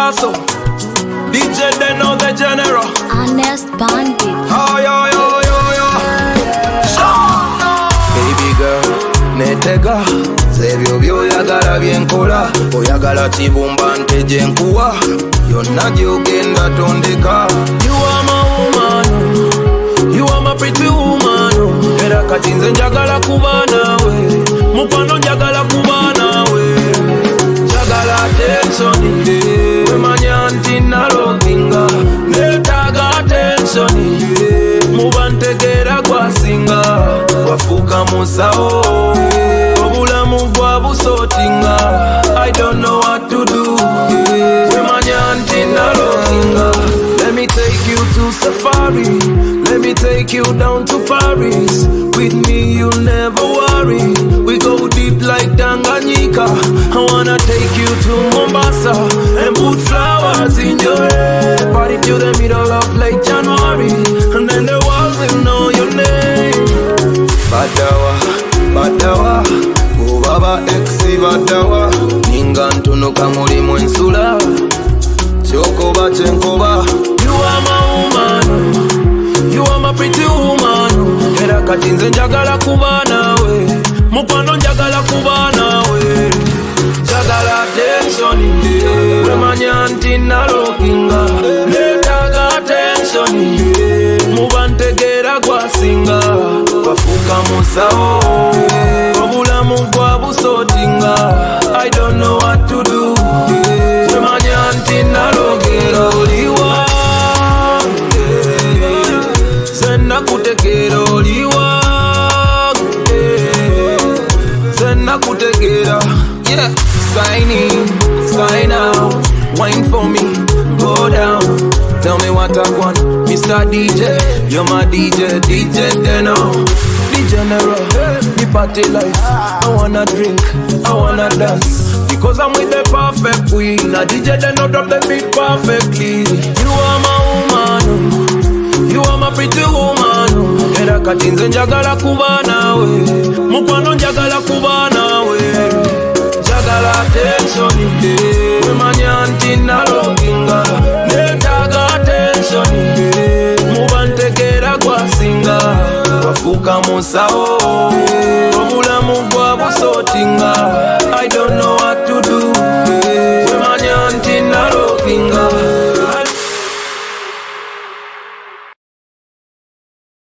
Paso. DJ Deno the General. Honest Bandit. Oh, yo, yo, yo, yo. Baby girl, netega. Sebyo byoyagala byenkola. Oyagala kibumba nteje nkuwa. Yonna gyogenda tondeka. You are my woman. You are my pretty woman. Era kati nze njagala kuba nawe. Mukwano njagala kuba nawe. Njagala attention. Wemanya nti naloginga. Netaga attention. Mubantegera gwasinga. Wafuka musawo. Obulamu bwa busotinga. I don't know what to do. Wemanya nti naloginga. Let me take you to safari. Let me take you down to Paris. With me you'll never worry. We go deep like Tanganyika. I wanna take you to Mombasa and put flowers in your hair. Party to the middle of late January, and then the world will know your name. Badawa, Badawa, Baba Exi Badawa. Ninga ntunuka muri mwensula. Chokoba chenkoba. You are my woman. You are my pretty woman. Era kati nze njagala kuba nawe. Mukwano njagala kuba nawe. Njagala attention. Wemanya nti naloginga. Netaga attention. Mubantegera gwasinga. Wafuka musawo. Obulamu bwa busotinga. I don't know what to do. Wemanya nti nalogera oliwa. Sena kutegera oliwa. Sena kutegera. Yeah. Sign in, sign out. Wine for me, go down. Tell me what I want, Mr. DJ. You're my DJ, DJ Deno. The General, the party life. I wanna drink, I wanna dance. Because I'm with the perfect queen. A DJ Deno drop the beat perfectly. You are my woman. You are my pretty woman. Era kati nze njagala kuba nawe. Mukwano njagala kuba nawe. Njagala attention. Wemanya nti naloginga. Netaga attention. Mubantegera gwasinga. Wafuka musawo. Obulamu bwa busotinga. I don't know what to do. Wemanya nti naloginga.